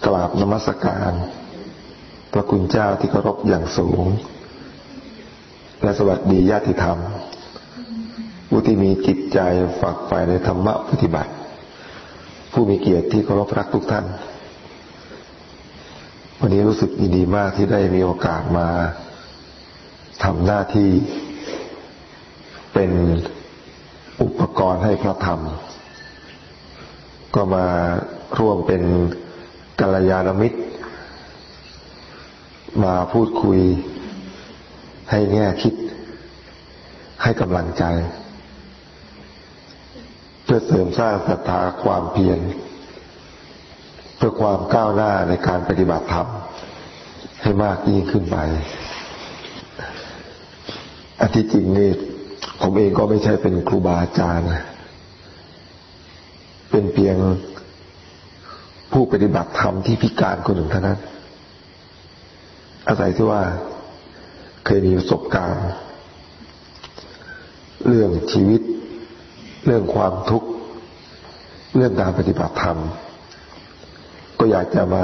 กราบนมัสการพระคุณเจ้าที่เคารพอย่างสูงและสวัสดีญาติธรรมผู้ที่มีจิตใจฝักใฝ่ในธรรมะปฏิบัติผู้มีเกียรติที่เคารพรักทุกท่านวันนี้รู้สึกยินดีมากที่ได้มีโอกาสมาทำหน้าที่เป็นอุปกรณ์ให้พระธรรมก็มาร่วมเป็นกัลยาณมิตรมาพูดคุยให้แง่คิดให้กำลังใจเพื่อเสริมสร้างศรัทธาความเพียรเพื่อความก้าวหน้าในการปฏิบัติธรรมให้มากยิ่งขึ้นไปอันที่จริงนี่ผมเองก็ไม่ใช่เป็นครูบาอาจารย์เป็นเพียงผู้ปฏิบัติธรรมที่พิการคนหนึ่งเท่านั้นอาศัยที่ว่าเคยมีประสบการณ์เรื่องชีวิตเรื่องความทุกข์เรื่องการปฏิบัติธรรมก็อยากจะมา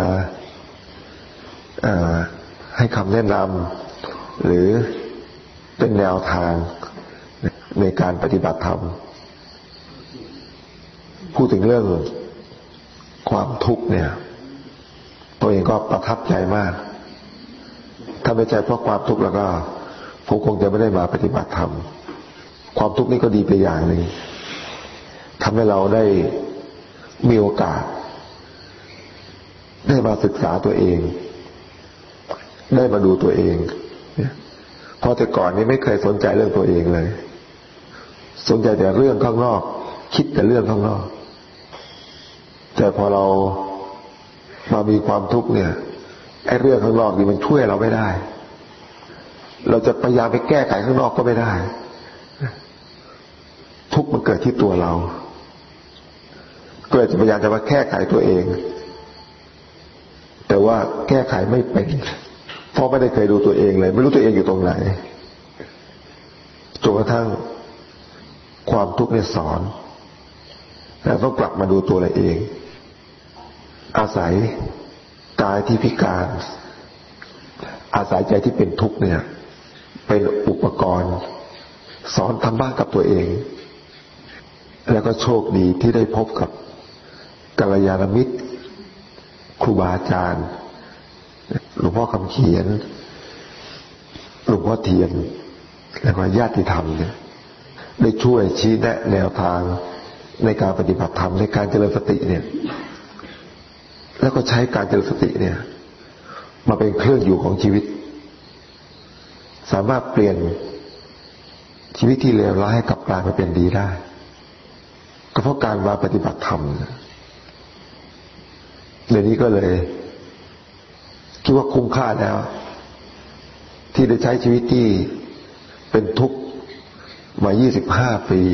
ให้คำแนะนำหรือเป็นแนวทางในการปฏิบัติธรรมพูดถึงเรื่องความทุกข์เนี่ยตัวเองก็ประทับใจมากถ้าไม่ใช่เพราะความทุกข์แล้วก็ผมคงจะไม่ได้มาปฏิบัติธรรมความทุกข์นี่ก็ดีไปอย่างหนึ่งทำให้เราได้มีโอกาสได้มาศึกษาตัวเองได้มาดูตัวเองเพราะแต่ก่อนนี้ไม่เคยสนใจเรื่องตัวเองเลยสนใจแต่เรื่องข้างนอกคิดแต่เรื่องข้างนอกแต่พอเรามามีความทุกข์เนี่ยไอ้เรื่องข้างนอกนี่มันช่วยเราไม่ได้เราจะพยายามไปแก้ไขข้างนอกก็ไม่ได้ทุกข์มันเกิดที่ตัวเราก็เลยจะพยายามจะมาแก้ไขตัวเองแต่ว่าแก้ไขไม่เป็นเพราะไม่ได้เคยดูตัวเองเลยไม่รู้ตัวเองอยู่ตรงไหนจนกระทั่งความทุกข์เนี่ยสอนแต่ต้องกลับมาดูตัวเราเองอาศัยกายที่พิการอาศัยใจที่เป็นทุกข์เนี่ยเป็นอุปกรณ์สอนธรรมะกับตัวเองแล้วก็โชคดีที่ได้พบกับกัลยาณมิตรครูบาอาจารย์หลวงพ่อคำเขียนหลวงพ่อเทียนและก็ญาติธรรมเนี่ยได้ช่วยชี้แนะแนวทางในการปฏิบัติธรรมในการเจริญสติเนี่ยแล้วก็ใช้การเจริญสติเนี่ยมาเป็นเครื่องอยู่ของชีวิตสามารถเปลี่ยนชีวิตที่เลวร้ายให้กลับกลายมาเป็นดีได้ก็เพราะการมาปฏิบัติธรรมเดี๋ยวนี้ก็เลยคิดว่าคุ้มค่าแล้วที่ได้ใช้ชีวิตที่เป็นทุกข์มา25 ปี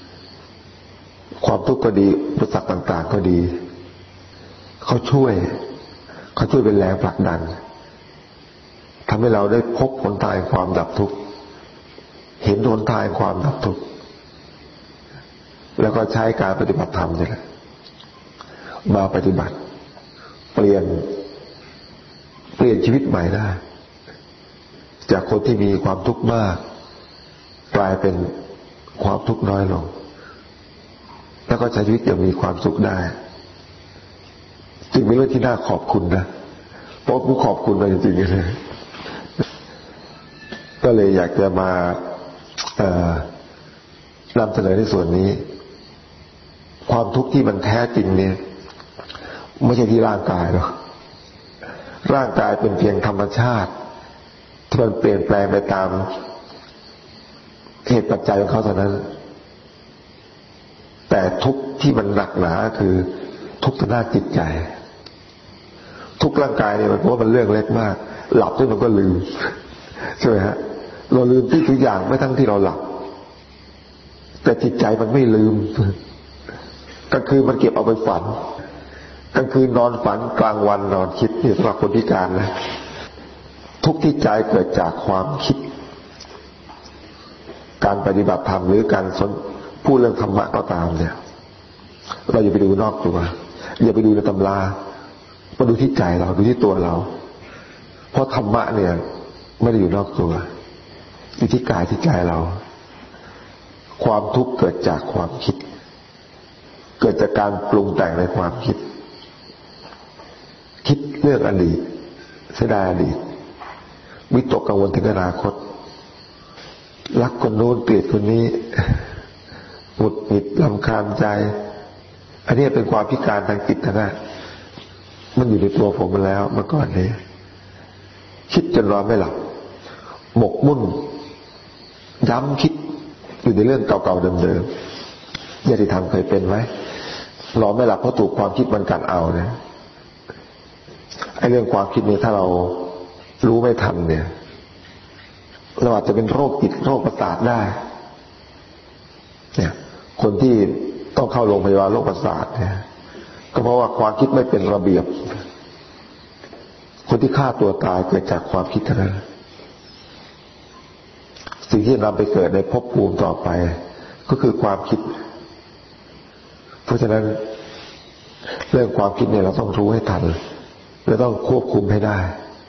ความทุกข์ก็ดีอุปสรรคต่างๆก็ดีเขาช่วยเป็นแรงผลักดันทำให้เราได้พบหนทางความดับทุกข์เห็นหนทางความดับทุกข์แล้วก็ใช้การปฏิบัติธรรมนี่แหละมาปฏิบัติเปลี่ยนชีวิตใหม่ได้จากคนที่มีความทุกข์มากกลายเป็นความทุกข์น้อยลงแล้วก็ใช้ชีวิตอย่างมีความสุขได้จึงเป็นเรื่องที่น่าขอบคุณนะเพราะผมขอบคุณมาจริงๆเลยก็เลยอยากจะมานำเสนอในส่วนนี้ความทุกข์ที่มันแท้จริงเนี่ยไม่ใช่ที่ร่างกายหรอกร่างกายเป็นเพียงธรรมชาติที่มันเปลี่ยนแปลงไปตามเหตุปัจจัยของเขาเท่านั้นแต่ทุกข์ที่มันหนักหนาคือทุกข์ทางด้านจิตใจทุกร่างกายเนี่ยมันเพราะว่ามันเรื่องเล็กมากหลับด้วยมันก็ลืมใช่ไหมฮะเราลืมที่ทุกอย่างไม่ทั้งที่เราหลับแต่จิตใจมันไม่ลืมกลางคืนมันเก็บเอาไปฝันกลางคืนนอนฝันกลางวันนอนคิดนี่สำหรับคนพิการนะทุกข์ที่ใจเกิดจากความคิดการปฏิบัติธรรมหรือการพูดเรื่องธรรมะก็ตามเนี่ยเราอย่าไปดูนอกตัวอย่าไปดูในตำรามาดูที่ใจเราดูที่ตัวเราเพราะธรรมะเนี่ยไม่ได้อยู่นอกตัวอยู่ที่กายที่ใจเราความทุกข์เกิดจากความคิดเกิดจากการปรุงแต่งในความคิดเรื่องอดีตเสียดายอดีตวิตกกังวลถึงอนาคตรักคนโน้นเกลียดคนนี้หงุดหงิดรำคาญใจอันนี้เป็นความพิการทางจิตนะมันอยู่ในตัวผมมาแล้วเมื่อก่อนนี้คิดจนนอนไม่หลับหมกมุ่นย้ำคิดอยู่ในเรื่องเก่าๆเดิมๆญาติธรรมเคยเป็นไหมนอนไม่หลับเพราะถูกความคิดมันกัดเอาเนี่ยไอ้เรื่องความคิดนี้ถ้าเรารู้ไม่ทันเนี่ยเราอาจจะเป็นโรคจิตโรคประสาทได้เนี่ยคนที่ต้องเข้าโรงพยาบาลโรคประสาทเนี่ยก็เพราะว่าความคิดไม่เป็นระเบียบคนที่ฆ่าตัวตายเกิดจากความคิดเท่านั้นสิ่งที่นำไปเกิดในภพภูมิต่อไปก็คือความคิดเพราะฉะนั้นเรื่องความคิดเนี่ยเราต้องรู้ให้ทันเราต้องควบคุมให้ได้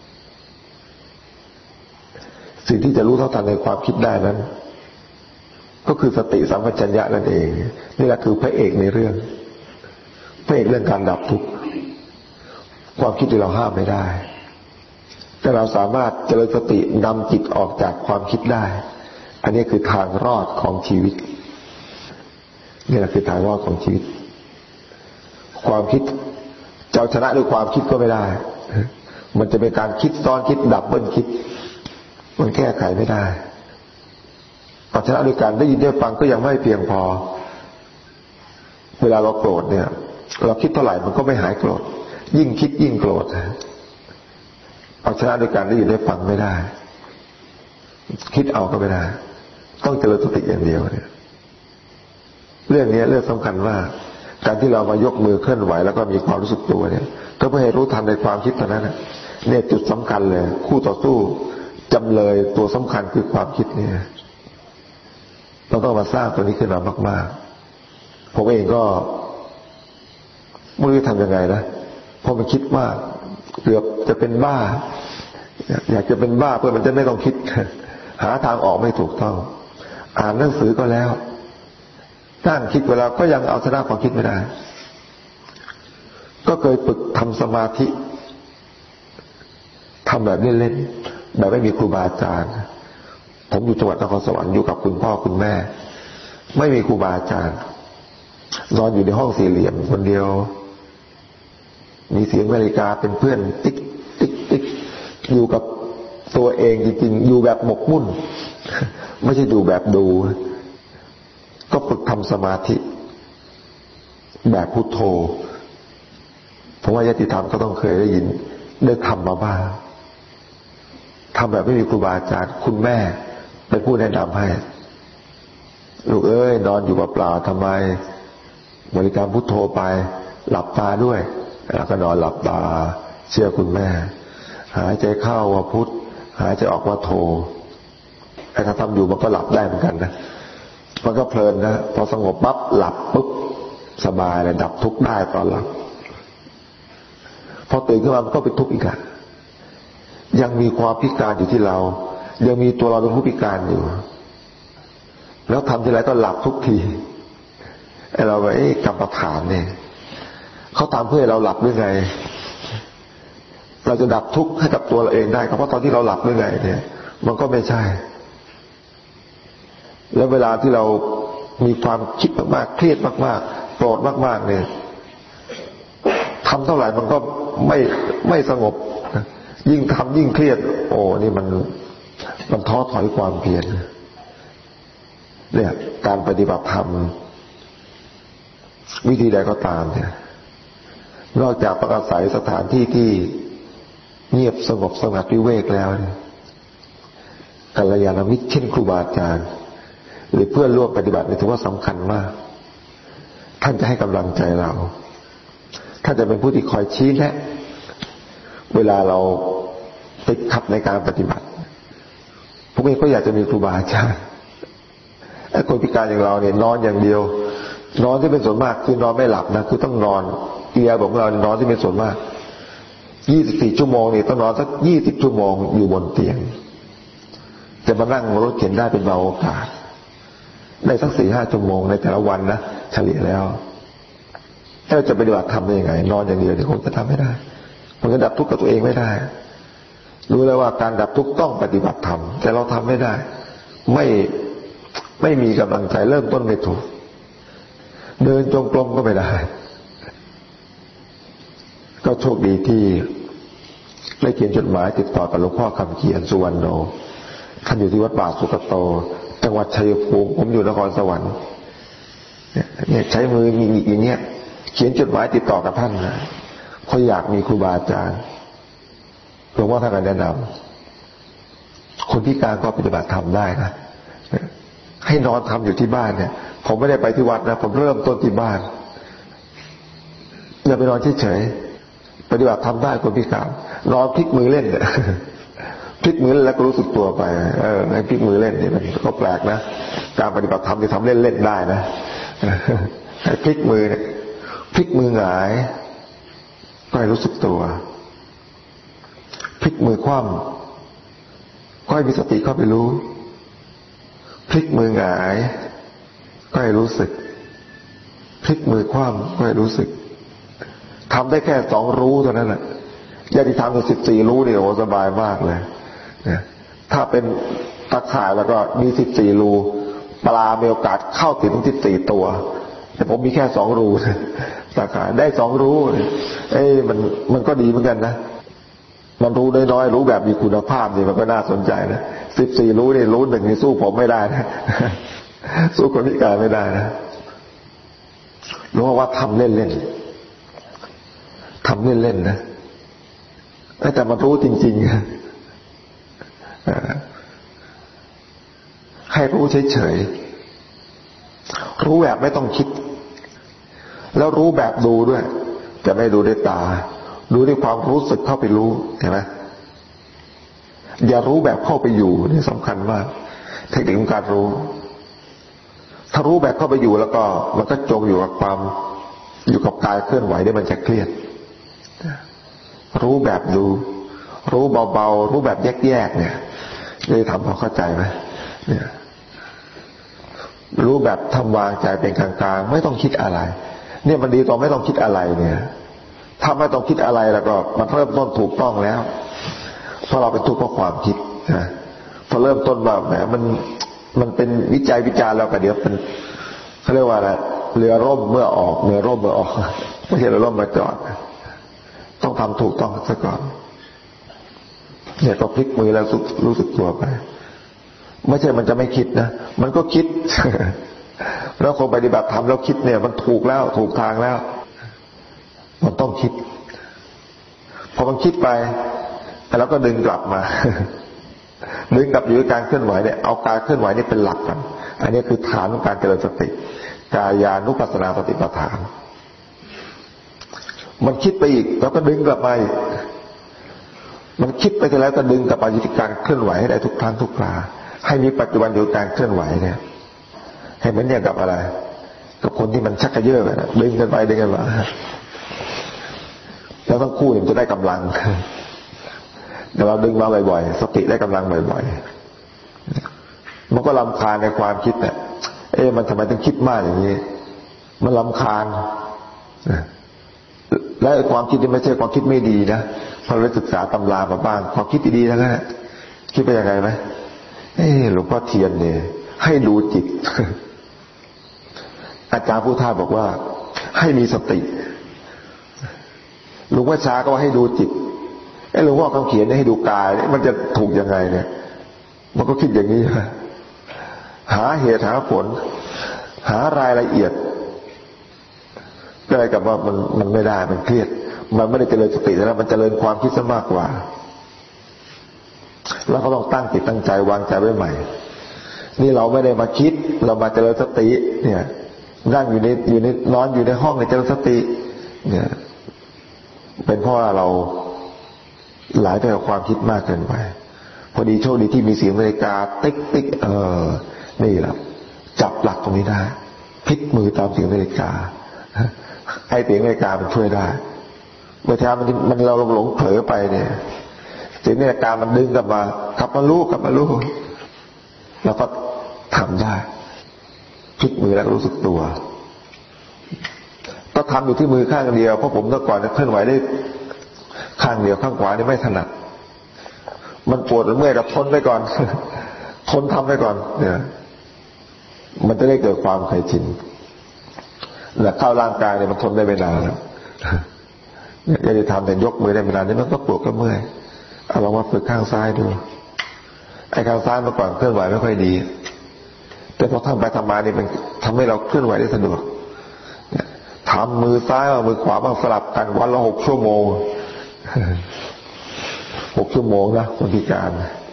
สิ่งที่จะรู้เท่าทันในความคิดได้นั้นก็คือสติสัมปชัญญะนั่นเองนี่แหละคือพระเอกในเรื่องพระเอกเรื่องการดับทุกข์ความคิดที่เราห้ามไม่ได้แต่เราสามารถเจริญสตินำจิตออกจากความคิดได้อันนี้คือทางรอดของชีวิตนี่แหละคือทางรอดของชีวิตความคิดจะเอาชนะด้วยความคิดก็ไม่ได้มันจะเป็นการคิดซ้อนคิดดับเบิลคิดมันแก้ไขไม่ได้เอาชนะด้วยการได้ยินได้ฟังก็ยังไม่เพียงพอเวลาเราโกรธเนี่ยเราคิดเท่าไหร่มันก็ไม่หายโกรธยิ่งคิดยิ่งโกรธเอาชนะด้วยการได้ยินได้ฟังไม่ได้คิดเอาก็ไม่ได้ต้องเจริญสติอย่างเดียวเนี่ยเรื่องนี้เรื่องสำคัญมากการที่เรามายกมือเคลื่อนไหวแล้วก็มีความรู้สึกตัวเนี่ยก็เพื่อให้รู้ทันในความคิดเท่านั้นเนี่ยจุดสำคัญเลยคู่ต่อสู้จำเลยตัวสำคัญคือความคิดเนี่ยเราต้องมาสร้างตัวนี้ขึ้นมามากๆผมเองก็ไม่รู้จะทำยังไงนะเพราะมันคิดมากเกือบจะเป็นบ้าอยากจะเป็นบ้าเพื่อมันจะไม่ต้องคิดหาทางออกไม่ถูกต้องอ่านหนังสือก็แล้วนั่งคิดเวลาก็ยังเอาชนะความคิดไม่ได้ก็เคยฝึกทำสมาธิทำแบบเล่นๆแบบไม่มีครูบาอาจารย์ผมอยู่จังหวัดนครสวรรค์อยู่กับคุณพ่อคุณแม่ไม่มีครูบาอาจารย์นอนอยู่ในห้องสี่เหลี่ยมคนเดียวมีเสียงนาฬิกาเป็นเพื่อนติ๊กติ๊กติ๊กอยู่กับตัวเองจริงๆอยู่แบบหมกมุ่นไม่ใช่ดูแบบดูก็ฝึกทำสมาธิแบบพุทโธผมว่าญาติธรรมก็ต้องเคยได้ยินได้ทำมาบ้างทำแบบไม่มีครูบาอาจารย์คุณแม่เป็นผู้แนะนำให้ลูกเอ้ยนอนอยู่เปล่าๆทำไมบริกรรมพุทโธไปหลับตาด้วยแล้วก็นอนหลับตาเชื่อคุณแม่หายใจเข้าว่าพุทหายใจออกว่าโธไอ้ถ้าทำอยู่มันก็หลับได้เหมือนกันนะมันก็เพลินนะพอสงบปั๊บหลับปุ๊บสบายเลยดับทุกข์ได้ตอนหลับพอตื่นขึ้นมามันก็เป็นทุกข์อีกอะยังมีความพิการอยู่ที่เรายังมีตัวเราเป็นผู้พิการอยู่แล้วทำทีไรก็หลับทุกทีไอ้เราแบบกรรมฐานเนี่ยเขาทำเพื่อให้เราหลับหรือไงเราจะดับทุกข์ให้กับตัวเราเองได้ก็เพราะตอนที่เราหลับหรือไงเนี่ยมันก็ไม่ใช่แล้วเวลาที่เรามีความคิดมากๆเครียดมากๆโกรธมากๆเนี่ยทำเท่าไหร่มันก็ไม่สงบยิ่งทำยิ่งเครียดโอ้นี่มันท้อถอยความเพียรเนี่ยการปฏิบัติธรรมวิธีใดก็ตามเนี่ยนอกจากต้องอาศัยสถานที่ที่เงียบสงบสงัดวิเวกแล้วเนี่ยกัลยาณมิตรเช่นครูบาอาจารย์หรือเพื่อนร่วมปฏิบัติถือว่าสำคัญมากท่านจะให้กำลังใจเราท่านจะเป็นผู้ที่คอยชี้แนะเวลาเราติดขัดในการปฏิบัติผมเองก็อยากจะมีครูบาอาจารย์ไอ้คนพิการอย่างเราเนี่ยนอนอย่างเดียวนอนที่เป็นส่วนมากคือนอนไม่หลับนะคือต้องนอนเอียบอกเรานอนที่เป็นส่วนมาก 24 ชั่วโมงนี่ต้องนอนสัก20 ชั่วโมงอยู่บนเตียงจะมานั่งรถเข็นได้เป็นเบาโอกาสได้สัก 4-5 ชั่วโมงในแต่ละวันนะเฉลี่ยแล้วถ้าจะปฏิบัติธรรมได้ยังไงนอนอย่างเดียวที่คงจะทำไม่ได้มันก็ดับทุกข์กับตัวเองไม่ได้รู้แล้วว่าการดับทุกข์ต้องปฏิบัติธรรมแต่เราทำไม่ได้ไม่มีกำลังใจเริ่มต้นไม่ถูกเดินจงกรมก็ไม่ได้ก็โชคดีที่ได้เขียนจดหมายติดต่อกับหลวงพ่อคำเขียนสุวรรณโนท่านอยู่ที่วัดป่าสุกโตจังหวัดชัยภูมิผมอยู่นครสวรรค์เนี่ยใช้มือมีอย่างเนี้ยเขียนจดหมายติดต่อกับท่านนะเขาอยากมีครูบาอาจารย์หลวงพ่อท่านก็แนะนำคนพิการก็ปฏิบัติธรรมได้นะให้นอนทำอยู่ที่บ้านเนี่ยผมไม่ได้ไปที่วัดนะผมเริ่มต้นที่บ้านอย่าไปนอนเฉยๆปฏิบัติทำได้คนพิการนอนพลิกมือเล่นเนี่ยพลิกมือแล้วก็รู้สึกตัวไปให้พลิกมือเล่นนี่มันก็แปลกนะการปฏิบัติธรรมที่ทำเล่นๆได้นะให้พลิกมือเนี่ยพลิกมือหงายก็ให้รู้สึกตัวพลิกมือคว่ำก็ให้มีสติเข้าไปรู้พลิกมือหงายก็ให้รู้สึกพลิกมือคว่ำก็ให้รู้สึกทำได้แค่2 รู้เท่านั้นแหละญาติธรรมถึง14 รู้นี่โอ้สบายมากเลยถ้าเป็นตะข่ายแล้วก็มี14 รูปลามีโอกาสเข้าถึง14 ตัวแต่ผมมีแค่2 รูตะข่ายได้2 รูมันก็ดีเหมือนกันนะมันรู้น้อยๆรู้แบบมีคุณภาพนี่มันก็น่าสนใจนะ14 รู้นี่รู้1นี่สู้ผมไม่ได้นะสู้คนพิการไม่ได้นะรู้ว่าทำเล่นๆทำเล่นๆนะแต่มันรู้จริงๆให้รู้เฉยๆรู้แบบไม่ต้องคิดแล้วรู้แบบดูด้วยจะไม่ดูด้วยตาดูด้วยความรู้สึกเข้าไปรู้เห็นไหมอย่ารู้แบบเข้าไปอยู่นี่สำคัญมากเทคนิคของการรู้ถ้ารู้แบบเข้าไปอยู่แล้วก็มันก็จมอยู่กับกายเคลื่อนไหวได้มันจะเครียดรู้แบบดูรู้เบาๆรู้แบบแยกๆเนี่ยได้ทำพอเข้าใจไหมเนี่ยรู้แบบทำวางใจเป็นกลางๆไม่ต้องคิดอะไรเนี่ยมันดีตอนไม่ต้องคิดอะไรเนี่ยถ้าไม่ต้องคิดอะไรแล้วก็มันเริ่มต้นถูกต้องแล้วเพราะเราเป็นทุกข์เพราะความคิดนะพอเริ่มต้นว่าแหมมันเป็นวิจัยวิจารณ์แล้วก็เดี๋ยวเป็นเขาเรียกว่าอะไรเรือร่มเมื่อออกเรือร่มเมื่อออกไม่ใช่เรือร่มมาจอดต้องทำถูกต้องซะก่อนเนี่ยก็พลิกมือแล้วรู้สึกตัวไปไม่ใช่มันจะไม่คิดนะมันก็คิดแล้วคนปฏิบัติธรรมแล้วคิดเนี่ยมันถูกแล้วถูกทางแล้วมันต้องคิดพอมันคิดไปแล้วก็ดึงกลับมาดึงกลับอยู่ในการเคลื่อนไหวเนี่ยเอาการเคลื่อนไหวนี่เป็นหลักกันอันนี้คือฐานของการเจริญสติกายานุปัสสนาสติปัฏฐานมันคิดไปอีกแล้วก็ดึงกลับมาอีกมันคิดไปแล้วก็ดึงกลับมาอยู่ที่การเคลื่อนไหวให้ได้ทุกครั้งทุกคราให้มีปัจจุบันอยู่การเคลื่อนไหวเนี่ยให้เหมือนอย่างกับอะไรกับคนที่มันชักกระเยาะนะดึงกันไปดึงกันมาแล้วทั้งคู่มันจะได้กำลังแต่เราดึงมาบ่อยๆสติได้กำลังบ่อยๆมันก็รำคาญในความคิดเนี่ยมันทำไมต้องคิดมากอย่างนี้มันรำคาญและความคิดนี่ไม่ใช่ความคิดไม่ดีนะพอเราศึกษาตำรามาบ้างความคิดดีๆแล้วนะคิดไปยังไงไหมหลวงพ่อเทียนเนี่ยให้ดูจิตอาจารย์พุทธาบอกว่าให้มีสติหลวงพ่อชาก็ว่าให้ดูจิตหลวงพ่อคำเขียนให้ดูกายมันจะถูกยังไงเนี่ยมันก็คิดอย่างนี้หาเหตุหาผลหารายละเอียดก็เลยกับว่ามันไม่ได้มันเครียดมันไม่ได้เจริญสติแล้วมันเจริญความคิดซะมากกว่าแล้วก็ต้องตั้งจิตตั้งใจวางใจไว้ใหม่นี่เราไม่ได้มาคิดเรามาเจริญสติเนี่ยนั่งอยู่ในนอนอยู่ในห้องในเจริญสติเนี่ยเป็นเพราะว่าเราหลายไปกับความคิดมากเกินไปพอดีโชคดีที่มีเสียงนาฬิกาติ๊กติ๊กนี่แหละจับหลักตรงนี้ได้พลิกมือตามเสียงนาฬิกาให้เสียงนาฬิกามันช่วยได้เมื่อมันเราหลงเผลอไปเนี่ยสิ่งนี้อาการมันดึงกลับมารู้แล้วก็ทำได้พลิกมือแล้วรู้สึกตัวก็ทำอยู่ที่มือข้างเดียวเพราะผมเมื่อก่อนเคลื่อนไหวได้ข้างเดียวข้างขวานี่ไม่ถนัดมันปวดมันเมื่อยก็ทนไปก่อนทนทำไปก่อนเนี่ยมันจะได้เกิดความเคยชินและเข้าร่างกายเนี่ยมันทนได้ไม่นานแล้วอย่าได้ทำแต่ยกมือได้ไม่นานนี่มันก็ปวดก็เมื่อยเอาลองมาฝึกข้างซ้ายดูไอ้ข้างซ้ายเมื่อก่อนเคลื่อนไหวไม่ค่อยดีแต่พอทำไปทำมานี่มันทำให้เราเคลื่อนไหวได้สะดวกทำมือซ้ายกับมือขวาบ้างสลับกันวันละ6 ชั่วโมง6 ชั่วโมงนะคนพิการ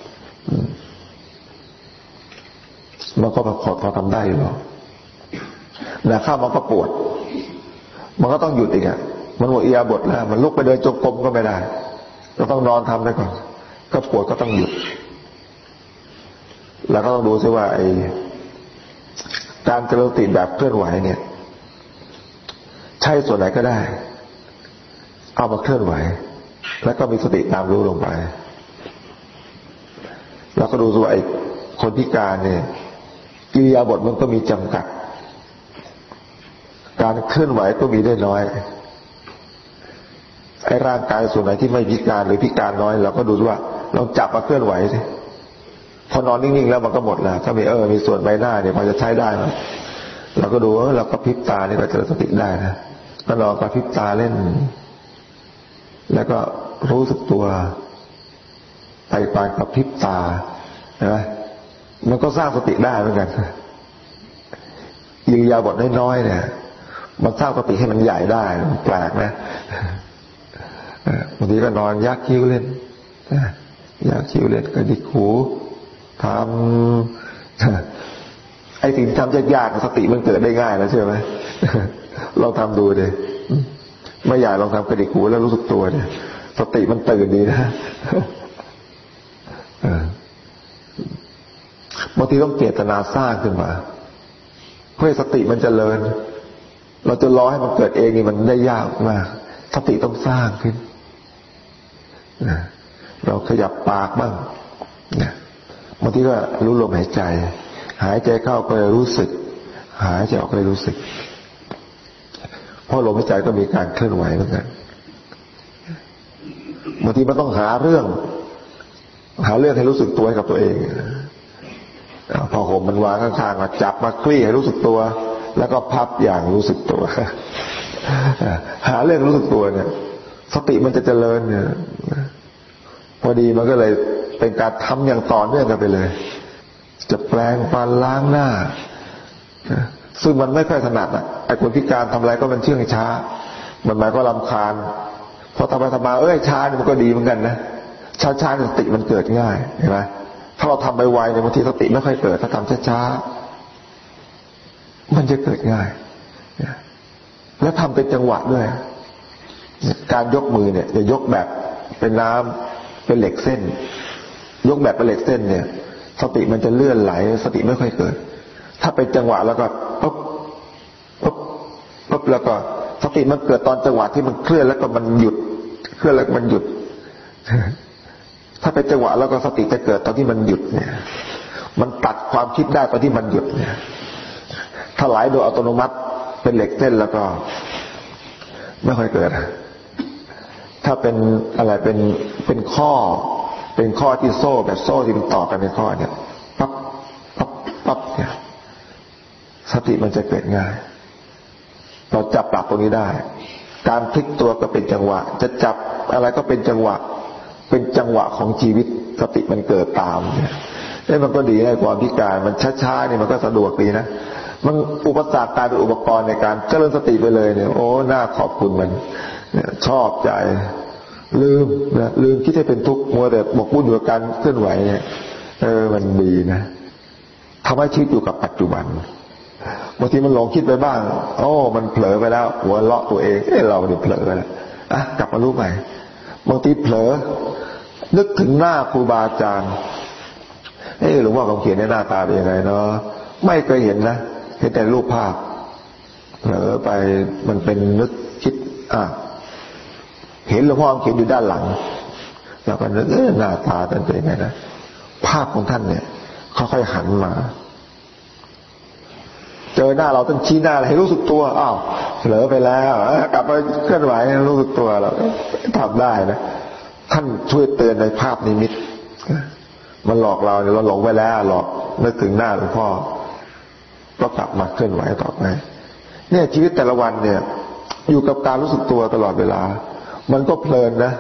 มันก็พอทำได้อยู่หรอกแต่ข้าวมันก็ปวดมันก็ต้องหยุดอีกมันหมดอิริยาบถแล้วมันลุกไปเดินจงกรมก็ไม่ได้ก็ต้องนอนทำไปก่อนก็ปวดก็ต้องหยุดแล้วก็ต้องดูซิว่าไอ้การเจริญสติแบบเคลื่อนไหวเนี่ยใช่ส่วนไหนก็ได้เอามาเคลื่อนไหวแล้วก็มีสติตามรู้ลงไปแล้วก็ดูซิว่าไอ้คนพิการเนี่ยอิริยาบถมันก็มีจำกัดการเคลื่อนไหวก็มีได้น้อยไอ้ร่างกายส่วนไหนที่ไม่พิการหรือพิการน้อยเราก็ดูว่าเราจับมาเคลื่อนไหวสิพอนอนนิ่งๆแล้วมันก็หมดแล้วถ้ามีส่วนใบหน้าเนี่ยพอจะใช้ได้มั้ยเราก็ดูเราก็พลิกตานี่ก็เจริญสติได้นะก็ลองกระพริบตาเล่นแล้วก็รู้สึกตัวไปปานกระพริบตาเห็นไหมมันก็สร้างสติได้เหมือนกันอิริยาบถน้อยๆเนี่ยมันสร้างสติให้มันใหญ่ได้แปลกนะบางทีก็นอนยักคิ้วเล่นยักคิ้วเล่นกระดิกหูทำไอ้สิ่งที่ทำยากๆสติมันเกิดได้ง่ายนะเชื่อไหมลองทำดูดิไม่อยากลองทำกระดิกหูแล้วรู้สึกตัวเนี่ยสติมันตื่นดีนะบางทีต้องเจตนาสร้างขึ้นมาเพื่อสติมันเจริญเราจะรอให้มันเกิดเองนี่มันได้ยากมากสติต้องสร้างขึ้นเราขยับปากบ้างบางทีก็รู้ลมหายใจหายใจเข้าก็รู้สึกหายใจออกก็รู้สึกเพราะลมหายใจก็มีการเคลื่อนไหวเหมือนกันบางทีมันต้องหาเรื่องให้รู้สึกตัวให้กับตัวเองพอผมมันวางข้างๆมาจับมาคลี่ให้รู้สึกตัวแล้วก็พับอย่างรู้สึกตัวหาเรื่องรู้สึกตัวเนี่ยสติมันจะเจริญเนี่ยพอดีมันก็เลยเป็นการทำอย่างต่อเนื่องกันไปเลยจะแปรงฟันล้างหน้าซึ่งมันไม่ค่อยถนัดไอ้คนพิการทำอะไรก็มันเชื่องช้ามันหมายก็รำคาญพอทำไปทำมาช้านี่มันก็ดีเหมือนกันนะช้าๆสติมันเกิดง่ายเห็นไหมถ้าเราทำไปไวเนี่ยบางทีสติไม่ค่อยเกิดถ้าทำช้าๆมันจะเกิดง่ายแล้วทำเป็นจังหวะด้วยการยกมือเนี่ยจะยกแบบเป็นน้ำเป็นเหล็กเส้นยกแบบเป็นเหล็กเส้นเนี่ยสติมันจะเลื่อนไหลสติไม่ค่อยเกิดถ้าเป็นจังหวะแล้วก็ปุ๊บแล้วก็สติมันเกิดตอนจังหวะที่มันเคลื่อนแล้วก็มันหยุดเคลื่อนแล้วมันหยุดถ้าเป็นจังหวะแล้วก็สติจะเกิดตอนที่มันหยุดเนี่ยมันตัดความคิดได้ตอนที่มันหยุดเนี่ยถ้าไหลโดยอัตโนมัติเป็นเหล็กเส้นแล้วก็ไม่ค่อยเกิดถ้าเป็นอะไรเป็นข้อที่โซ่แบบโซ่ที่มันต่อกันในข้อเนี่ยปั๊บเนี่ยสติมันจะเกิดง่ายเราจับปรับตรงนี้ได้การพลิกตัวก็เป็นจังหวะจะจับอะไรก็เป็นจังหวะของชีวิตสติมันเกิดตามเนี่ยมันก็ดีในความพิการมันช้าๆนี่มันก็สะดวกดีนะมันอุปสรรคกลายเป็นอุปกรณ์ในการเจริญสติไปเลยเนี่ยโอ้น่าขอบคุณมันชอบใจลืมคิดให้เป็นทุกข์มัวแต่หมกมุ่นอยู่กับการเคลื่อนไหวเนี่ยมันดีนะทำให้ชีวิตอยู่กับปัจจุบันบางทีมันหลงคิดไปบ้างมันเผลอไปแล้วหัวเราะตัวเองเราเนี่ยเผลอไปแล้วกลับมารู้ใหม่บางทีเผลอนึกถึงหน้าครูบาอาจารย์หลวงพ่อคำเขียนในหน้าตาเป็นยังไงเนาะไม่เคยเห็นนะเห็นแต่รูปภาพเผลอไปมันเป็นนึกคิดเห็นหลวงพ่อเขียนอยู่ด้านหลังแล้วก็นึกหน้าตาท่านเป็นไงนะภาพของท่านเนี่ยค่อยๆหันมาเจอหน้าเราต้องชี้หน้าให้รู้สึกตัวอ้าวเผลอไปแล้วกลับมาเคลื่อนไหวรู้สึกตัวเราทำได้นะท่านช่วยเตือนในภาพนิมิตมันหลอกเราเนี่ยเราหลงไปแล้วหลอกนึกถึงหน้าหลวงพ่อก็กลับมาเคลื่อนไหวต่อไปเนี่ยชีวิตแต่ละวันเนี่ยอยู่กับการรู้สึกตัวตลอดเวลามันก็เพลินนะ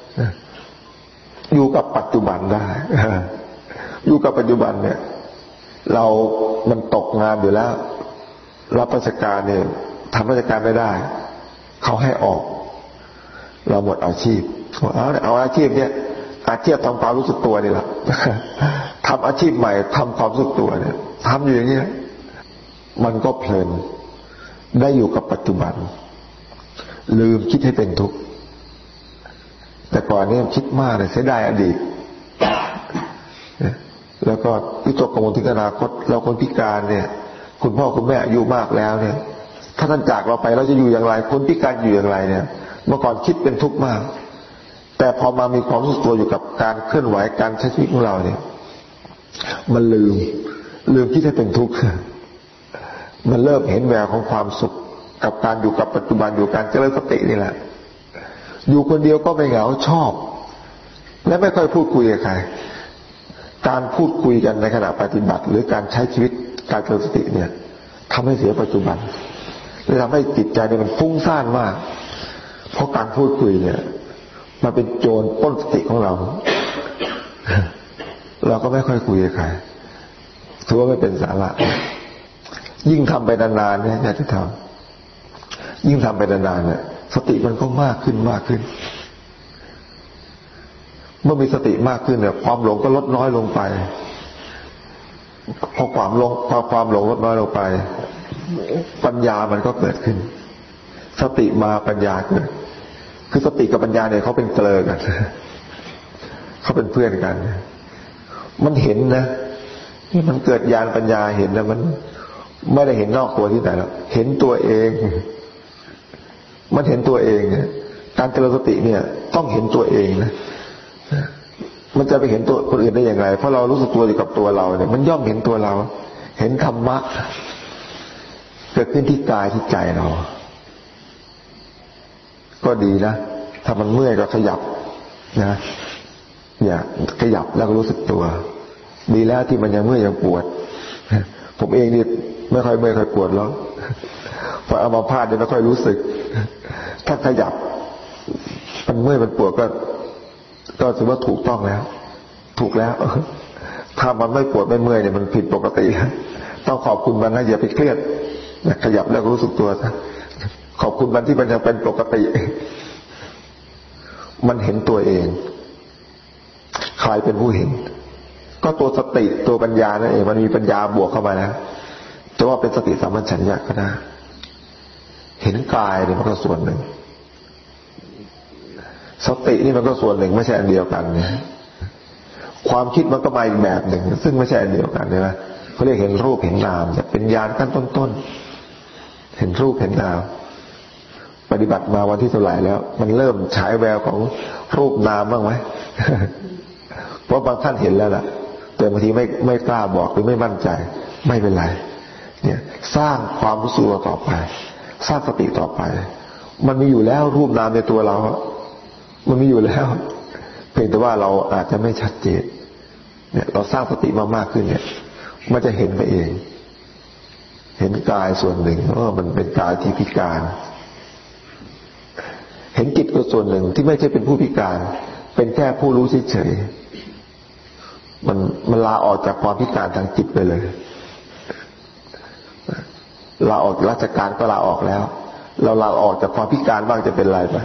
อยู่กับปัจจุบันได้อยู่กับปัจจุบันเนี่ยเรามันตกงานอยู่แล้วรับราชการเนี่ยทำราชการไม่ได้เขาให้ออกเราหมดอาชีพเอาอาชีพเนี่ยอาชีพทำความรู้สึกตัวนี่แหละทำอาชีพใหม่ทำความรู้สึกตัวเนี่ยทำอยู่อย่างนี้มันก็เพลินได้อยู่กับปัจจุบันลืมคิดให้เป็นทุกข์แต่ก่อนเนี่ยคิดมากเลยเสียดายอดีตแล้วก็วิตกกังวลถึงอนาคตเราคนพิการเนี่ยคุณพ่อคุณแม่อายุมากแล้วเนี่ยถ้าท่านจากเราไปเราจะอยู่อย่างไรคนพิการอยู่อย่างไรเนี่ยเมื่อก่อนคิดเป็นทุกข์มากแต่พอมามีความรู้สึกตัวอยู่กับการเคลื่อนไหวการใช้ชีวิตของเราเนี่ยมันลืมคิดให้เป็นทุกข์มันเริ่มเห็นแววของความสุขกับการอยู่กับปัจจุบันอยู่การเจริญสตินี่แหละอยู่คนเดียวก็ไม่เหงาชอบและไม่ค่อยพูดคุยกับใครการพูดคุยกันในขณะปฏิบัติหรือการใช้ชีวิตการเจริญสติเนี่ยทำให้เสียปัจจุบันและทำให้จิตใจเนี่ยมันฟุ้งซ่านมากเพราะการพูดคุยเนี่ยมันเป็นโจรปล้นสติของเราเราก็ไม่ค่อยคุยกับใครถือว่าไม่เป็นสาระยิ่งทำไปนานๆเนี่ยอยากจะทำยิ่งทำไปนานๆเนี่ยสติมันก็มากขึ้นเมื่อมีสติมากขึ้นเนี่ยความหลงก็ลดน้อยลงไปพอความหลงลดน้อยลงไปปัญญามันก็เกิดขึ้นสติมาปัญญาเกิดคือสติกับปัญญาเนี่ยเขาเป็นเกลือกันเขาเป็นเพื่อนกันมันเห็นนะที่มันเกิดญาณปัญญาเห็นนะมันไม่ได้เห็นนอกตัวที่ไหนหรอกเห็นตัวเองมันเห็นตัวเองเนี่ยการเจริญสติเนี่ยต้องเห็นตัวเองนะมันจะไปเห็นตัวคนอื่นได้อย่างไรเพราะเรารู้สึกตัวอยู่กับตัวเราเนี่ยมันย่อมเห็นตัวเราเห็นธรรมะเกิดขึ้นที่กายที่ใจเราก็ดีนะถ้ามันเมื่อยก็ขยับนะอย่าขยับแล้วก็รู้สึกตัวดีแล้วที่มันยังเมื่อยยังปวดผมเองนี่ไม่ค่อยเมื่อยค่อยปวดแล้วพอเอามาพาดเนี่ยไม่ค่อยรู้สึกถ้าขยับมันเมื่อยมันปวดก็ถือว่าถูกต้องแล้วถูกแล้วถ้ามันไม่ปวดไม่เมื่อยเนี่ยมันผิดปกติต้องขอบคุณมันนะอย่าไปเครียดขยับแล้วก็รู้สึกตัวซะขอบคุณมันที่มันยังเป็นปกติมันเห็นตัวเองใครเป็นผู้เห็นก็ตัวสติตัวปัญญานั่นเองมันมีปัญญาบวกเข้ามานะจะว่าเป็นสติสัมปชัญญะก็ได้เห็นกายเนี่ยมันก็ส่วนหนึ่งสตินี่มันก็ส่วนหนึ่งไม่ใช่อันเดียวกันเนี่ยความคิดมันก็มาอีกแบบหนึ่งซึ่งไม่ใช่อันเดียวกันใช่ไหมเขาเรียกเห็นรูปเห็นนามจะเป็นญาณขั้นต้นๆเห็นรูปเห็นนามปฏิบัติมาวันที่เท่าไหร่แล้วมันเริ่มฉายแววของรูปนามบ้างไหม เพราะบางท่านเห็นแล้วล่ะแต่บางทีไม่กล้าบอกหรือไม่มั่นใจไม่เป็นไรเนี่ยสร้างความรู้สึกต่อไปสร้างสติต่อไปมันมีอยู่แล้วรูปนามในตัวเรามันมีอยู่แล้วเพียงแต่ว่าเราอาจจะไม่ชัดเจนเนี่ยเราสร้างสติมากๆขึ้นเนี่ยมันจะเห็นไปเองเห็นกายส่วนหนึ่งมันเป็นกายที่พิการเห็นจิตก็ส่วนหนึ่งที่ไม่ใช่เป็นผู้พิการเป็นแค่ผู้รู้เฉยๆมันลาออกจากความพิการทางจิตไปเลยลาออกราชการก็ลาออกแล้วเราลาออกจากความพิการบ้างจะเป็นไรไป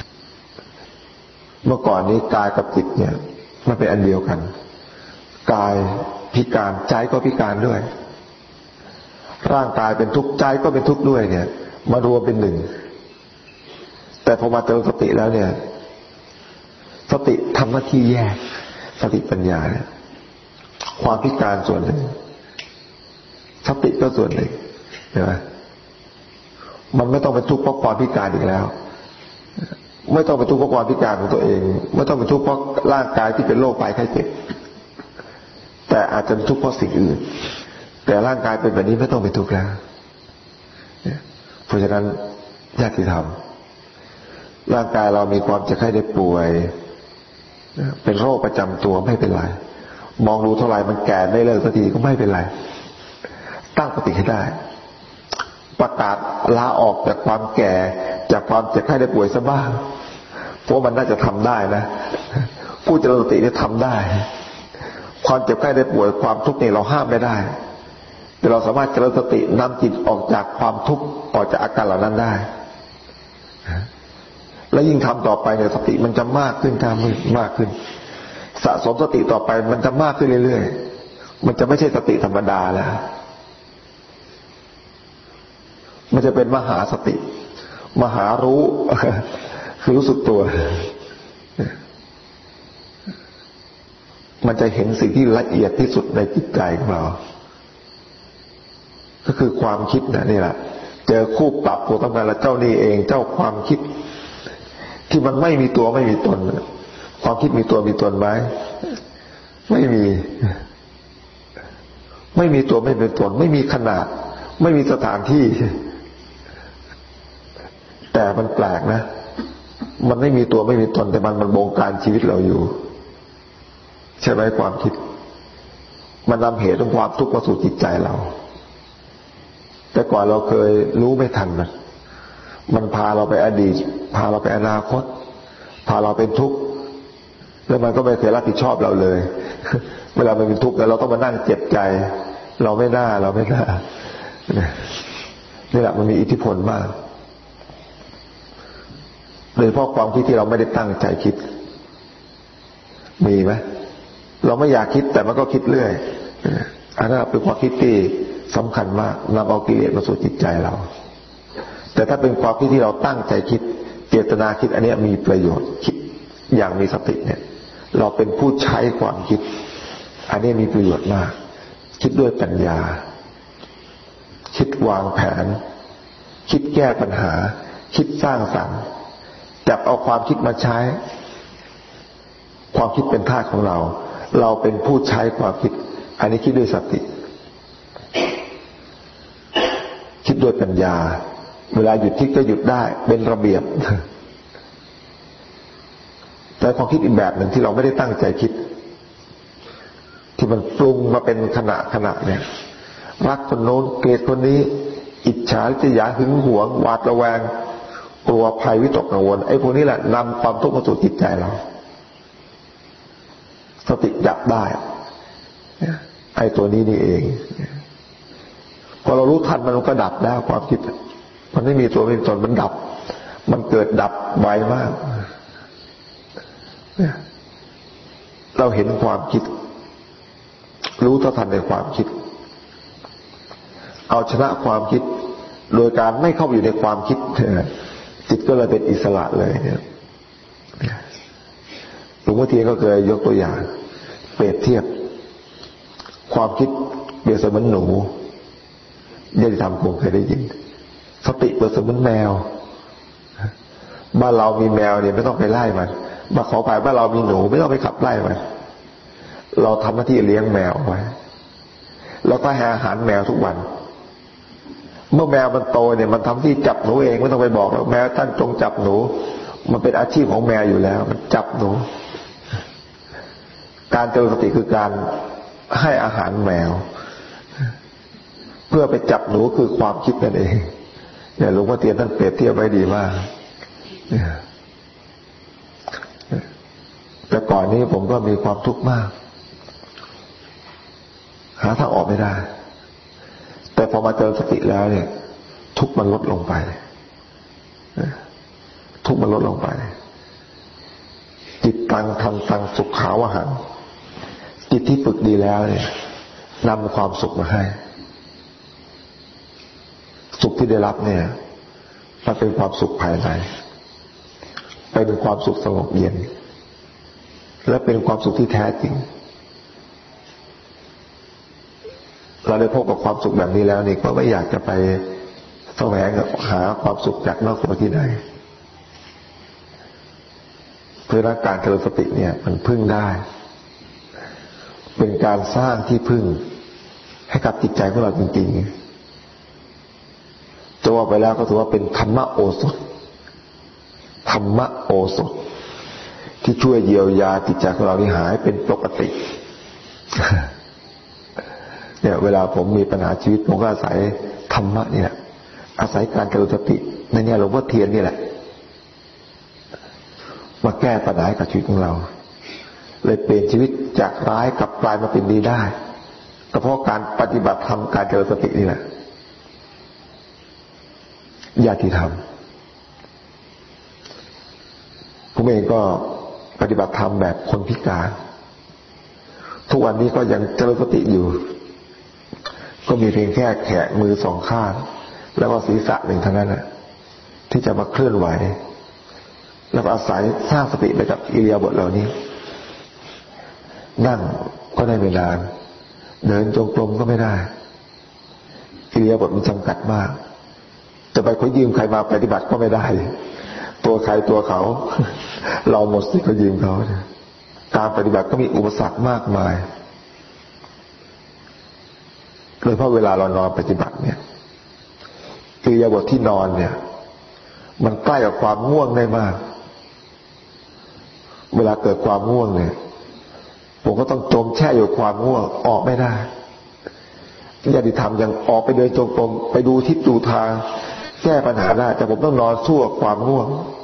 เมื่อก่อนนี้กายกับจิตเนี่ยมันเป็นอันเดียวกันกายพิการใจก็พิการด้วยร่างกายเป็นทุกข์ใจก็เป็นทุกข์ด้วยเนี่ยมารวมเป็นหนึ่งแต่พอมาเจริญสติแล้วเนี่ยสติทำหน้าที่แยกสติปัญญาเนี่ยความพิการส่วนหนึ่งสติก็ส่วนหนึ่งเห็นไหมมันไม่ต้องเป็นทุกข์เพราะความพิการอีกแล้วไม่ต้องเป็นทุกข์เพราะความพิการของตัวเองไม่ต้องเป็นทุกข์เพราะร่างกายที่เป็นโรคภัยไข้เจ็บแต่อาจจะเป็นทุกข์เพราะสิ่งอื่นแต่ร่างกายเป็นแบบนี้ไม่ต้องเป็นทุกข์แล้วเพราะฉะนั้นญาติธรรมร่างกายเรามีความเจ็บไข้ได้ป่วยเป็นโรคประจำตัวไม่เป็นไรมองดูเท่าไหร่มันแก่ไม่เลิกสักทีก็ไม่เป็นไรตั้งสติให้ได้ประกาศลาออกจากความแก่จากความเจ็บไข้ได้ป่วยซะบ้างเพราะมันน่าจะทำได้นะผู้เจริญสตินี่ทำได้ความเจ็บไข้ได้ป่วยความทุกข์นี่เราห้ามไม่ได้แต่เราสามารถเจริญสตินำจิตออกจากความทุกข์ออกจากอาการเหล่านั้นได้และยิ่งทำต่อไปเนี่ยสติมันจะมากขึ้นมากขึ้นสะสมสติต่อไปมันจะมากขึ้นเรื่อยๆมันจะไม่ใช่สติธรรมดาแล้วมันจะเป็นมหาสติมหารู้คือรู้สึกตัวมันจะเห็นสิ่งที่ละเอียดที่สุดในจิตใจของเราก็คือความคิดนะนี่แหละเจอคู่ปรับตัวต้องการแล้วเจ้านี่เองเจ้าความคิดที่มันไม่มีตัวไม่มีตนความคิดมีตัวมีตนไหมไม่มีตัวไม่เป็นตนไม่มีขนาดไม่มีสถานที่แต่มันแปลกนะมันไม่มีตัวไม่มีตนแต่มันบงการชีวิตเราอยู่ใช่ไหมความคิดมันนำเหตุของความทุกข์มาสู่จิตใจเราแต่ก่อนเราเคยรู้ไม่ทันมันพาเราไปอดีตพาเราไปอนาคตพาเราเป็นทุกข์แล้วมันก็ไม่เคยรับผิดชอบเราเลยเวลามันเป็นทุกข์แล้วเราต้องมานั่งเจ็บใจเราไม่น่านี่แหละมันมีอิทธิพลมากโดยเฉพาะความคิดที่เราไม่ได้ตั้งใจคิดมีไหมเราไม่อยากคิดแต่มันก็คิดเรื่อยอันนั้นเป็นความคิดที่สำคัญมากนำเอากิเลสมาสู่จิตใจเราแต่ถ้าเป็นความคิดที่เราตั้งใจคิดเจตนาคิดอันนี้มีประโยชน์คิดอย่างมีสติเนี่ยเราเป็นผู้ใช้ความคิดอันนี้มีประโยชน์มากคิดด้วยปัญญาคิดวางแผนคิดแก้ปัญหาคิดสร้างสรรค์จับเอาความคิดมาใช้ความคิดเป็นธาตุของเราเราเป็นผู้ใช้ความคิดอันนี้คิดด้วยสติคิดด้วยปัญญาเวลาหยุดคิดก็หยุดได้เป็นระเบียบแต่ความคิดอีกแบบหนึ่งที่เราไม่ได้ตั้งใจคิดที่มันปรุงมาเป็นขณะเนี่ยรักคนโน้นเกลียดคนนี้อิจฉาริษยาหึงหวงหวาดระแวงกลัวภัยวิตกกังวลไอ้พวกนี้แหละนำความทุกข์มาสู่จิตใจเราสติจับได้ไอ้ตัวนี้นี่เองพอเรารู้ทันมันก็ดับได้ความคิดมันไม่มีตัวไม่มีตนมันดับมันเกิดดับไวมากเราเห็นความคิดรู้เท่าทันในความคิดเอาชนะความคิดโดยการไม่เข้าไปอยู่ในความคิดจิตก็เลยเป็นอิสระเลยเนี่ยหลวงพ่อเทียนก็เคยยกตัวอย่างเปรียบเทียบความคิดเปรียบเสมือนหนูญาติธรรมคงเคยได้ยินสติเปรียบเสมือนแมวบ้านเรามีแมวเนี่ยไม่ต้องไปไล่มันมาขอไปบ้านเรามีหนูไม่ต้องไปขับไล่มันเราทำหน้าที่เลี้ยงแมวไว้เราก็ให้อาหารแมวทุกวันเมื่อแมวมันโตเนี่ยมันทำที่จับหนูเองไม่ต้องไปบอกแมวท่านจงจับหนูมันเป็นอาชีพของแมวอยู่แล้วมันจับหนูการเจริญสติคือการให้อาหารแมวเพื่อไปจับหนูคือความคิดนั่นเองเนี่ยหลวงพ่อเทียนท่านเปรียบเทียบไว้ดีมากแต่ก่อนนี้ผมก็มีความทุกข์มากหาทางออกไม่ได้แต่พอมาเจริญสติแล้วเนี่ยทุกข์มันลดลงไปทุกข์มันลดลงไปจิตตังทันตังสุขขาวหังจิตที่ฝึกดีแล้วเนี่ยนำความสุขมาให้สุขที่ได้รับเนี่ยมันเป็นความสุขภายในเป็นความสุขสงบเย็นและเป็นความสุขที่แท้จริงเราได้พบกับความสุขแบบนี้แล้วนี่ก็ไม่อยากจะไปแสวงหาความสุขจากนอกตัวที่ใดเพราะการเจริญสติเนี่ยมันพึ่งได้เป็นการสร้างที่พึ่งให้กับจิตใจของเราจริงๆจะว่าไปแล้วก็ถือว่าเป็นธรรมโอสถธรรมโอสถที่ช่วยเยียวยาจิตใจของเราที่หายเป็นปกติเนี่ยเวลาผมมีปัญหาชีวิตผมก็อาศัยธรรมะนี่แหละอาศัยการเจริญสติในเนี่ยหลวงพ่อเทียนนี่แหละมาแก้ปัญหากับชีวิตของเราเลยเปลี่ยนชีวิตจากร้ายกลับกลายมาเป็นดีได้ก็เพราะการปฏิบัติธรรมการเจริญสตินี่แหละญาติธรรมผมเองก็ปฏิบัติธรรมแบบคนพิการทุกวันนี้ก็ยังเจริญสติอยู่ก็มีเพียงแค่แขนมือสองข้างแล้วก็ศีรษะหนึ่งเท่านั้นนะที่จะมาเคลื่อนไหวแล้วก็อาศัยสร้างสติไปกับอิริยาบถเหล่านี้นั่งก็ได้ไม่นานเดินจงกรมก็ไม่ได้อิริยาบถมันจำกัดมากจะไปขอยืมใครมาปฏิบัติก็ไม่ได้ตัวใครตัวเขาเราหมดสิก็ยืมเขาการปฏิบัติก็มีอุปสรรคมากมายโดยเฉพาะเวลาเรานอนปฏิบัติเนี่ยอิริยาบถที่นอนเนี่ยมันใกล้กับความง่วงได้มากเวลาเกิดความง่วงเนี่ยผมก็ต้องจมแช่อยู่ความง่วงออกไม่ได้ญาติธรรมยังออกไปเดินจงกรมไปดูทิศดูทางแก้ปัญหาได้แต่ผมต้องนอนสู้กับความง่วง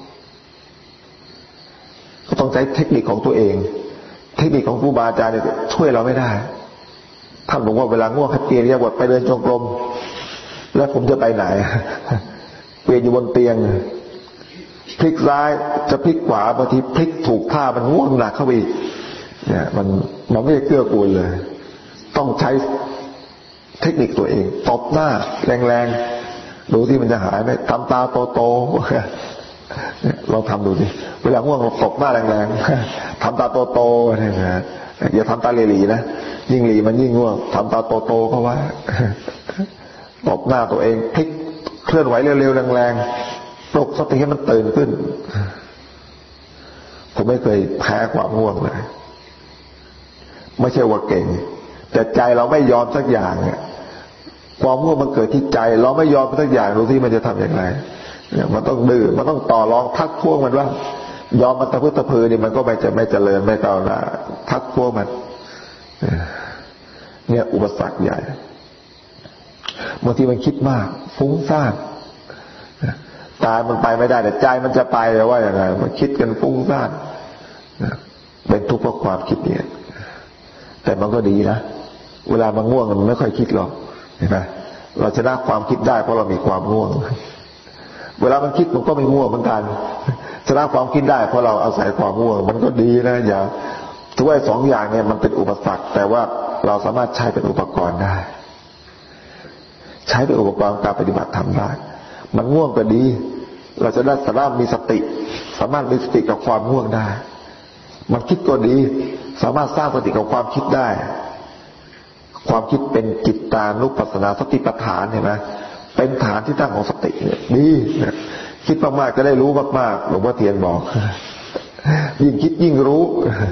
ก็ต้องใช้เทคนิคของตัวเองเทคนิคของครูบาอาจารย์เนี่ยช่วยเราไม่ได้ท่านบอกว่าเวลาง่วงให้เปลี่ยนอิริยาบถไปเดินจงกรมแล้วผมจะไปไหนเปลี่ยนอยู่บนเตียงพลิกซ้ายจะพลิกขวาบางทีพลิกถูกท่ามันง่วงหนักเข้าไปอีกเนี่ยมันไม่ได้เกื้อกูลเลยต้องใช้เทคนิคตัวเองตบหน้าแรงๆดูที่มันจะหายไหมทำตาโตๆลองทำดูดิเวลาง่วงตบหน้าแรงๆทำตาโตๆเนี่ยนะอย่าทำตาเหลี่ยๆนะยิ่งหลีมันยิ่งง่วงทำตาโตๆเข้าไว้ตบหน้าตัวเองพลิกเคลื่อนไหวเร็วๆแรงๆปลุกสติให้มันตื่นขึ้นผมไม่เคยแพ้ความง่วงเลยไม่ใช่ว่าเก่งแต่ใจเราไม่ยอมสักอย่างเนี่ยความง่วงมันเกิดที่ใจเราไม่ยอมสักอย่างดูที่มันจะทำอย่างไรเนี่ยมันต้องดื้อมันต้องต่อรองทักท้วงมันว่ายอมมันตะพื้นตะพือนี่มันก็ไม่เจริญไม่ก้าวหน้าทักท้วงมันเนี่ยอุปสรรคใหญ่บางทีมันคิดมากฟุ้งซ่านตามันไปไม่ได้แต่ใจมันจะไปแต่ว่าอย่างไรมันคิดกันฟุ้งซ่านเป็นทุกข์เพราะความคิดเนี่ยแต่มันก็ดีนะเวลามันง่วงมันไม่ค่อยคิดหรอกเห็นไหมเราชนะความคิดได้เพราะเรามีความง่วงเวลามันคิดมันก็ไม่ง่วงเหมือนกันชนะความคิดได้เพราะเราอาศัยความง่วงมันก็ดีนะอย่าถือว่าสองอย่างเนี่ยมันเป็นอุปสรรคแต่ว่าเราสามารถใช้เป็นอุปกรณ์ได้ใช้เป็นอุปกรณ์การปฏิบัติธรรมได้มันง่วงก็ดีเราจะได้สามารถมีสติสามารถมีสติกับความง่วงได้มันคิดก็ดีสามารถสร้างสติกับความคิดได้ความคิดเป็นจิตตานุปัสสนาสติปัฏฐานเห็นไหมเป็นฐานที่ตั้งของสติดีคิดมากๆจะได้รู้มากๆหลวงพ่อเทียนบอกยิ่งคิดยิ่งรู้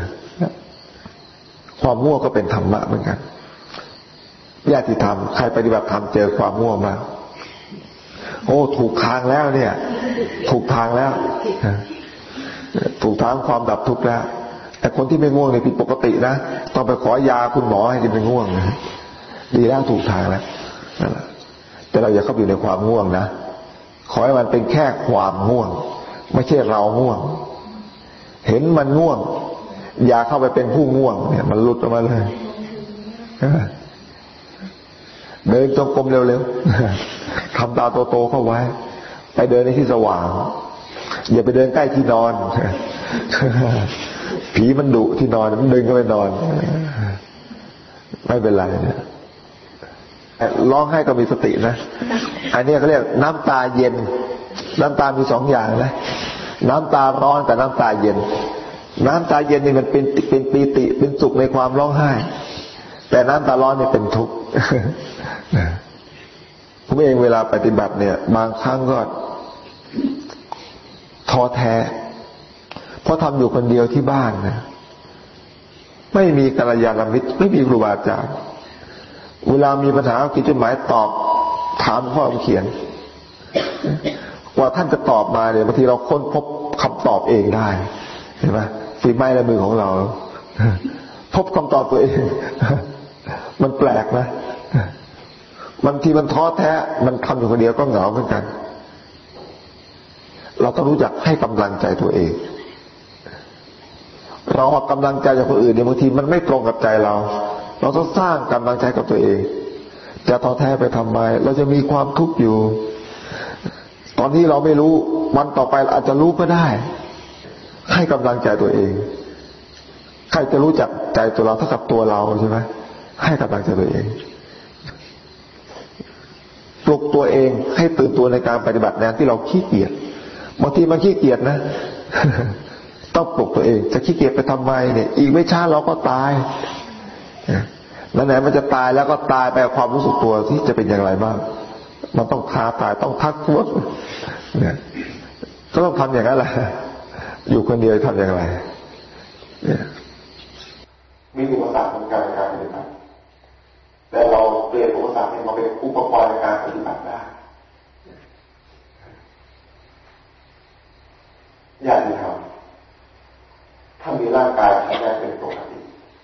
ความง่วงก็เป็นธรรมะเหมือนกันญาติธรรมใครปฏิบัติธรรมเจอความง่วงมาโอ้ถูกทางแล้วเนี่ยถูกทางแล้วถูกทางความดับทุกข์แล้วแต่คนที่ไม่ง่วงเนี่ยผิดปกตินะต้องไปขอยาคุณหมอให้ไม่ง่วงดีแล้วถูกทางแล้วแต่เราอย่าเข้าไปอยู่ในความง่วงนะขอให้มันเป็นแค่ความง่วงไม่ใช่เราง่วงเห็นมันง่วงอย่าเข้าไปเป็นผู้ง่วงเนี่ยมันหลุดออกมาเลยเดินจงกรมเร็วๆทำตาโตๆเข้าไว้ไปเดินในที่สว่างอย่าไปเดินใกล้ที่นอนผีมันดุที่นอนมันดึงก็ไปนอนไม่เป็นไรเนี่ยร้องไห้ก็มีสตินะอันนี้เขาเรียกน้ำตาเย็นน้ำตามีสองอย่างนะน้ำตาร้อนกับน้ำตาเย็นน้ำตาเย็นนี่มันเป็นปีติเป็นสุขในความร้องไห้แต่น้ำตาร้อนนี่เป็นทุกข์ผมเองเวลาปฏิบัติเนี่ยบางครั้งก็ท้อแท้เพราะทำอยู่คนเดียวที่บ้านนะไม่มีกัลยาณมิตรไม่มีครูบาอาจารย์เวลามีปัญหาเขียนจดหมายตอบถามพ่อเขียนกว่าท่านจะตอบมาเนี่ยบางทีเราค้นพบคำตอบเองได้เห็นไหมฝีไม้ลายมือของเราพบคำตอบตัวเองมันแปลกนะบางทีมันท้อแท้มันทำอยู่คนเดียวก็เหงาเหมือนกันเราต้องรู้จักให้กำลังใจตัวเองเราเอากำลังใจจากคนอื่นเนี่ยบางทีมันไม่ตรงกับใจเราต้องสร้างกำลังใจกับตัวเองจะท้อแท้ไปทำไมเราจะมีความทุกข์อยู่ตอนนี้เราไม่รู้วันต่อไปอาจจะรู้ก็ได้ให้กำลังใจตัวเองใครจะรู้จักใจตัวเราเท่ากับตัวเราใช่ไหมให้กำลังใจตัวเองปลุกตัวเองให้ตื่นตัวในการปฏิบัติงานที่เราขี้เกียจบางทีมันขี้เกียจนะต้องปลุกตัวเองจะขี้เกียจไปทำไมเนี่ยอีกไม่ช้าเราก็ตายแล้วไหนมันจะตายแล้วก็ตายไปความรู้สึกตัวที่จะเป็นอย่างไรบ้างมันต้องท้าตายต้องทักท้วงเนี่ยก็ต้องทำอย่างนั้นแหละอยู่คนเดียวทำอย่างไรเนี่ยมีอุปสรรคในการปฏิบัติแต่เราเปลี่ยนอุปสรรคให้มาเป็นอุปกรณ์ในการปฏิบัติได้อย่างที่ทำถ้ามีร่างกายแข็งแรงเป็นปกติ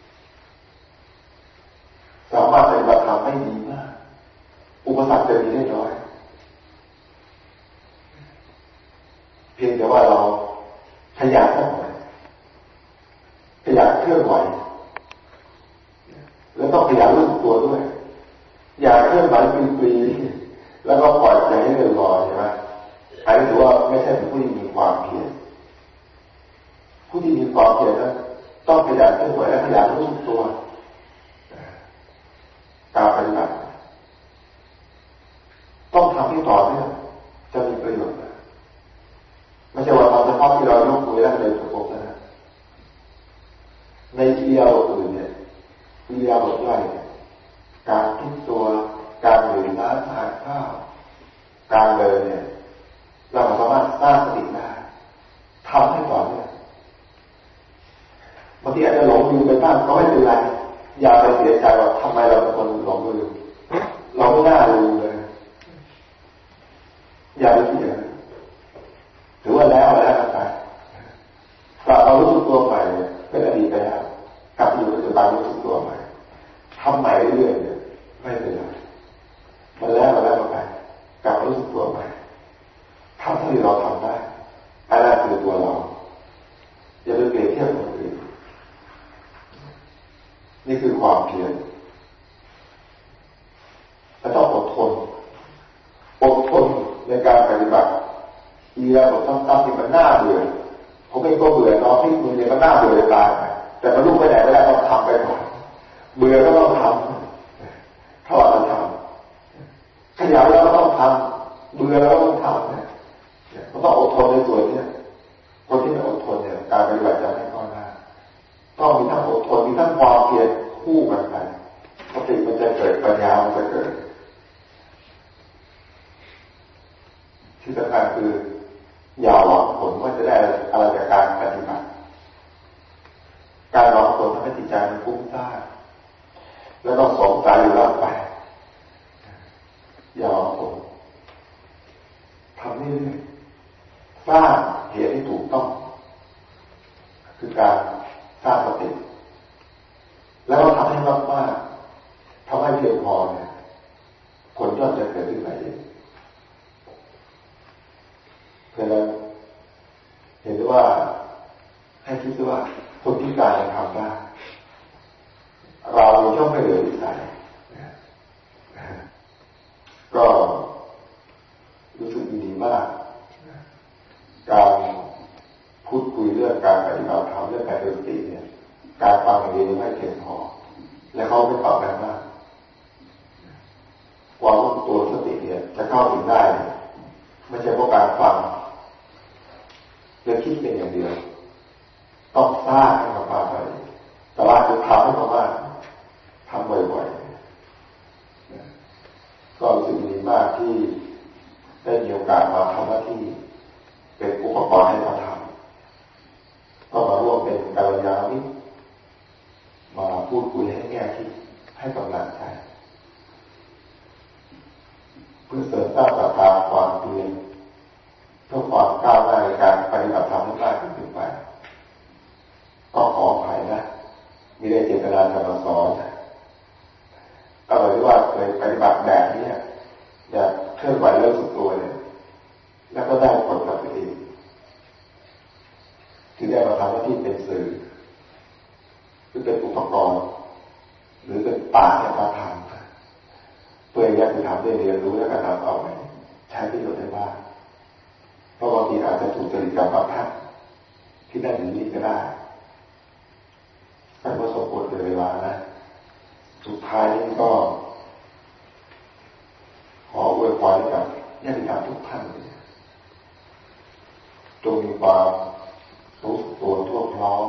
สามารถปฏิบัติธรรมได้ดีมากอุปสรรคจะมีได้น้อยเพียงแต่ว่าเราขยันหน่อยขยันเคลื่อนไหวแล้วต้องขยันรู้สึกตัวด้วยอย่าเคลื่อนไหวฟรีๆแล้วก็ปล่อยใจให้เรื่อยลอยใช่ไหมอันนี้ถือว่าไม่ใช่เป็นผู้ที่มีความเพียรผู้ที่มีความเพียรนั้นต้องขยันเคลื่อนไหวและขยันรู้สึกตัวการปฏิบัติต้องทำให้ต่อเนื่องจะมีประโยชน์ไม่ใช่ว่าทำเฉพาะที่เรายกมือแล้วเลยประกบนะในอิริยาบถอื่นเนี่ยอิริยาบถย่อยการพลิกตัวการดื่มน้ำทานข้าวการเดินเนี่ยเราสามารถสร้างสติได้ทำให้ต่อเนื่องบางทีอาจจะหลงลืมไปบ้างก็ไม่เป็นไรอย่าไปเสียใจว่าทำไมเราเป็นคนหลงลืมเราไม่น่าลืมเลยอย่าไปเสียถือว่าแล้วกันไปถ้าเรารู้สึกตัวใหม่เป็นอดีตไปแล้วกลับอยู่ปัจจุบันรู้สึกตัวใหม่ทำใหม่เรื่อยๆไม่เป็นไรมันแล้วไปกลับรู้สึกตัวใหม่ทำที่เราทำได้อันนั้นคือตัวเราอย่าไปเปรียบเทียบกับคนอื่นนี่คือความเพียรและต้องอดทนในการปฏิบัติอีแล้วผมต้องทำที่มันน่าเบื่อผมไม่ก็เบื่อน้องที่มือเนี่ยมันน่าเบื่อตายแต่มันลุกไปไหนไม่ได้ต้องทำไปก่อนเบื่อก็ต้องทำถ้าเราทำขยันแล้วก็ต้องทำเบื่อแล้วก็ต้องทำเนี่ยมันต้องอดทนในส่วนนี้คนที่ไม่อดทนเนี่ยการปฏิบัติจะไม่ก้าวหน้าต้องมีทั้งอดทนมีทั้งความเพียรคู่กันไปสติมันจะเกิดปัญญามันจะเกิดที่สำคัญคืออย่าหวังผลว่าจะได้อะไรจากการปฏิบัติการหวังผลทำให้จิตใจมันฟุ้งซ่านแล้วก็สงสัยอยู่ร่างไปอย่าหวังผลทำนี่สร้างเหตุที่ถูกต้องคือการสร้างสติแล้วก็ทำให้มากๆทำให้เพียงพอเนี่ยผลย่อมจะเกิดขึ้นมาเองเพื่อเห็นว่าให้คิดว่าคนพิการทำได้เราย่อมไม่เหลือวิสัยก็รู้สึกดีมากการพูดคุยเรื่องการปฏิบัติธรรมเรื่องการสติเนี่ยการฟังอย่างเดียวไม่เพียงพอและเขาไม่ฟังกันมากความรู้ตัวสติเนี่ยจะเข้าถึงได้ไม่ใช่เพราะการฟังเรื่องคิดเป็นอย่างเดียวต้องสร้างให้มากๆเลยแต่ว่าจะทำให้มากๆทำบ่อยๆก็รู้สึกดีมากที่ได้มีโอกาสมาทำหน้าที่เป็นอุปกรณ์ให้เราทำให้กำลังใจเพื่อเสริมสร้างศรัทธาความเพียรเพื่อความก้าวหน้าในการปฏิบัติธรรมให้มากขึ้นไปก็ขออภัยนะมีได้เจตนาจะมาสอนก็เลยว่าเคยปฏิบัติแบบนี้อยากเคลื่อนไหวเรื่องสุดตัวเนี่ยแล้วก็ได้ผลกับตัวเองที่ได้มาทำหน้าที่เป็นสื่อหรือเป็นอุปกรณ์หรือเป็นป่าให้มาทำเพื่ออยากจะทำได้เรียนรู้และการทำเอาไปใช้ประโยชน์ได้บ้างเพราะบางทีอาจจะถูกจริตกับบางท่านที่ได้อย่างนี้ก็ได้แต่ว่าสมควรเป็นเวลานะสุดท้ายนี้ก็ขออวยพรให้กับญาติธรรมทุกท่านจงมีความรู้สึกตัวทั่วพร้อม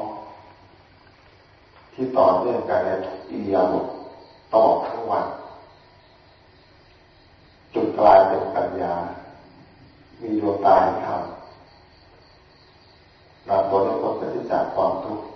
ที่ต่อเนื่องกันในทุกอิริยาบถตลอดทั้งวันจนกลายเป็นปัญญามีดวงตาเห็นธรรมนำตนให้พ้นจากความทุกข์